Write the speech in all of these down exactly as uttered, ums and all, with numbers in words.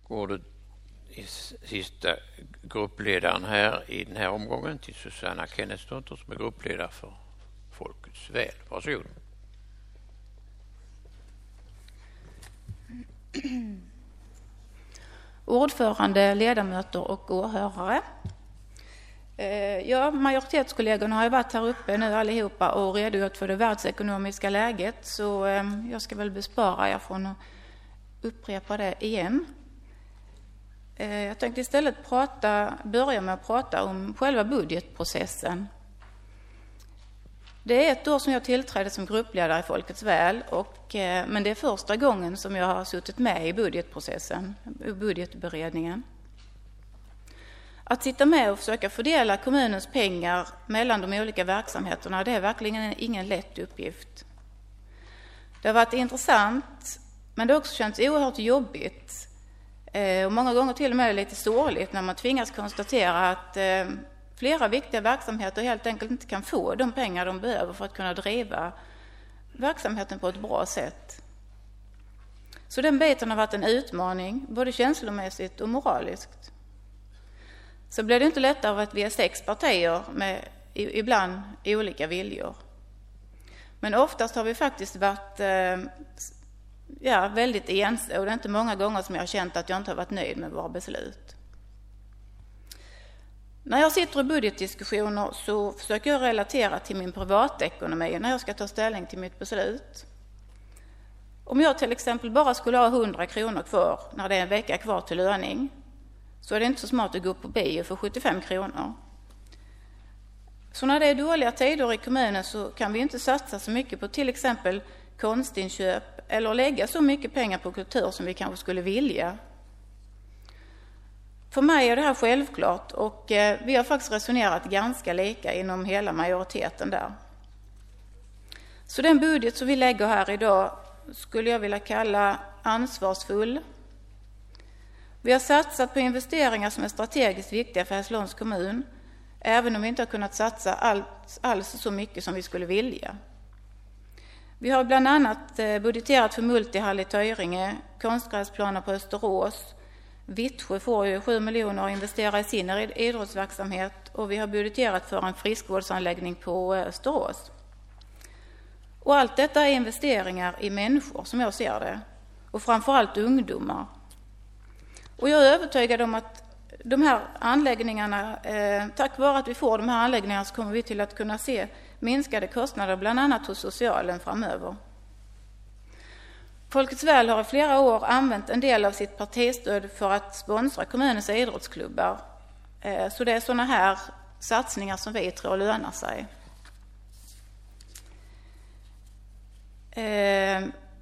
ordet i sista gruppledaren här i den här omgången till Susanna Kennetsdotter som är gruppledare för Folkets väl. Varsågod. Ordförande, ledamöter och åhörare. Ja, majoritetskollegorna har ju varit här uppe nu allihopa och redogjort för det världsekonomiska läget, så jag ska väl bespara er från att upprepa det igen. Jag tänkte istället prata, börja med att prata om själva budgetprocessen. Det är ett år som jag tillträdde som gruppledare i Folkets väl, och, men det är första gången som jag har suttit med i budgetprocessen, i budgetberedningen. Att sitta med och försöka fördela kommunens pengar mellan de olika verksamheterna, det är verkligen ingen lätt uppgift. Det har varit intressant, men det har också känts oerhört jobbigt. Och många gånger till och med lite sorgligt när man tvingas konstatera att flera viktiga verksamheter helt enkelt inte kan få de pengar de behöver för att kunna driva verksamheten på ett bra sätt. Så den biten har varit en utmaning, både känslomässigt och moraliskt. Så blir det inte lättare av att vi är sex partier med ibland olika viljor. Men oftast har vi faktiskt varit ja, väldigt ense, och det är inte många gånger som jag har känt att jag inte har varit nöjd med våra beslut. När jag sitter i budgetdiskussioner så försöker jag relatera till min privatekonomi när jag ska ta ställning till mitt beslut. Om jag till exempel bara skulle ha hundra kronor kvar när det är en vecka kvar till löning, så är det inte så smart att gå på bio för sjuttiofem kronor. Så när det är dåliga tider i kommunen så kan vi inte satsa så mycket på till exempel konstinköp eller lägga så mycket pengar på kultur som vi kanske skulle vilja. För mig är det här självklart, och vi har faktiskt resonerat ganska lika inom hela majoriteten där. Så den budget som vi lägger här idag skulle jag vilja kalla ansvarsfull. Vi har satsat på investeringar som är strategiskt viktiga för Hässleholms kommun, även om vi inte har kunnat satsa allt, alls så mycket som vi skulle vilja. Vi har bland annat budgeterat för multihall i Töjringe, konstgräsplaner på Österås. Vittsjö får ju sju miljoner att investera i sin idrottsverksamhet, och vi har budgeterat för en friskvårdsanläggning på Österås. Och allt detta är investeringar i människor som jag ser det, och framförallt ungdomar. Och jag är övertygad om att de här anläggningarna, eh, tack vare att vi får de här anläggningarna, så kommer vi till att kunna se minskade kostnader bland annat hos socialen framöver. Folkets väl har i flera år använt en del av sitt partistöd för att sponsra kommunens idrottsklubbar. Eh, så det är sådana här satsningar som vi tror lönar sig. Eh,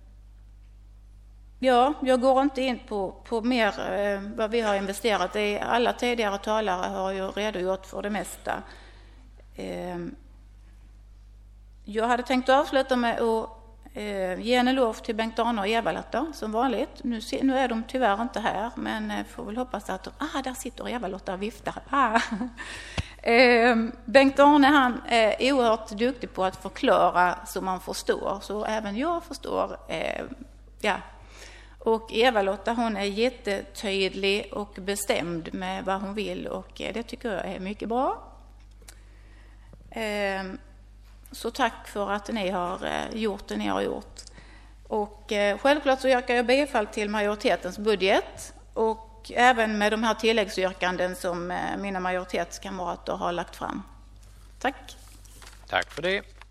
Ja, jag går inte in på, på mer eh, vad vi har investerat i. Alla tidigare talare har ju redogjort för det mesta. Eh, jag hade tänkt avsluta med att eh, ge en eloge till Bengt-Arne och Eva-Lotta som vanligt. Nu, nu är de tyvärr inte här, men eh, får väl hoppas att de, ah, där sitter Eva-Lotta och viftar. Ah. eh, Bengt-Arne, han är oerhört duktig på att förklara så man förstår, så även jag förstår. Eh, ja. Och Eva-Lotta, hon är jättetydlig och bestämd med vad hon vill, och det tycker jag är mycket bra. Så tack för att ni har gjort det ni har gjort. Och självklart så yrkar jag bifall till majoritetens budget, och även med de här tilläggsyrkanden som mina majoritetskamrater har lagt fram. Tack. Tack för det.